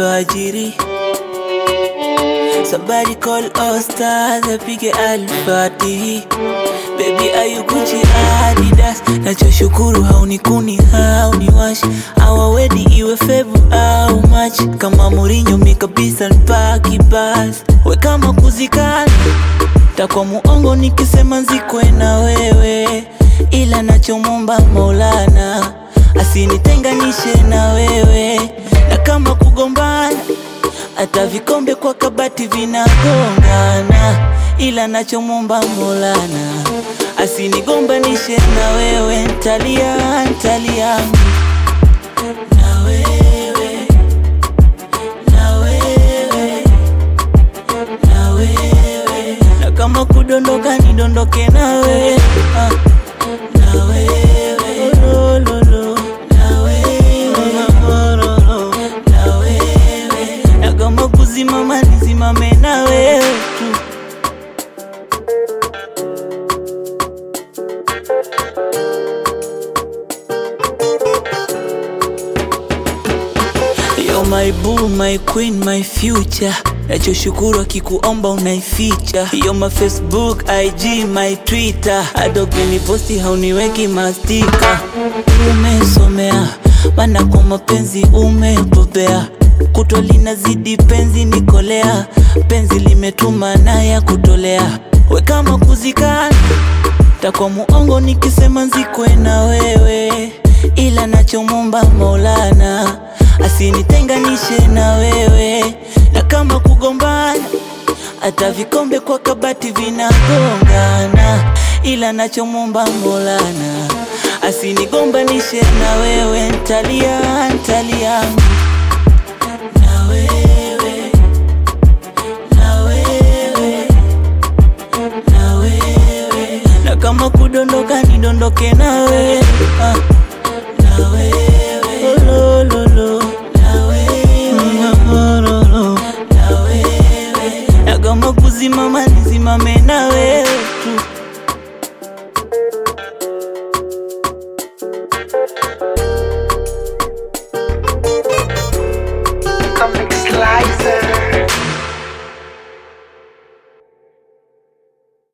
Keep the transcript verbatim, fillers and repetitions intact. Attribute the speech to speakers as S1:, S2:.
S1: alfajiri. Somebody call all stars, apige alfatihi. Baby are you Gucci Adidas? Nachoshukuru haunikuni hauniwashi. Our wedding iwe Febu au Machi. Kama Mourinho mi kabisa nipaki basi. We kama kuzikana takwa muongo nikisema nzikwe na wewe. Ila nachomomba Maulana asinitenganishe na wewe. Na kama kugombana hata vikombe kwa kabati vinagongana. Ila nachomomba Maulana asinigombanishe na wewe. Ntalia, ntalia na wewe, na wewe, na wewe. Na kama kudondoka nidondoke na wewe, ah. Na wewe, lo, lo, lo. Na wewe, lo, lo, lo. Na wewe. Na kama kuzimama nizimame na wewe tu. You're my boo, my queen, my future. Nachoshukuru akikuomba unaificha. You're my Facebook, I G, my Twitter. Adobe ni posti hauniweki mastika. Umesomea bana kwa mapenzi umepopea. Kutwa linazidi penzi nikolea. Penzi limetuma na ya kutolea. We kama kuzikana takwa muongo nikisema nzikwe na wewe. Ila nachomomba Maulana asinitenganishe na wewe. Na kama kugombana hata vikombe kwa kabati vinagongana. Ila nachomomba Maulana asinigombanishe na wewe. Ntalia, ntalia na wewe, na wewe, na wewe. Na kama kudondoka nidondoke na wewe, ah. Na wewe, lo, lo, lo. Na wewe, lo, lo, lo. Na wewe. Na kama kuzimama nizimame na wewe.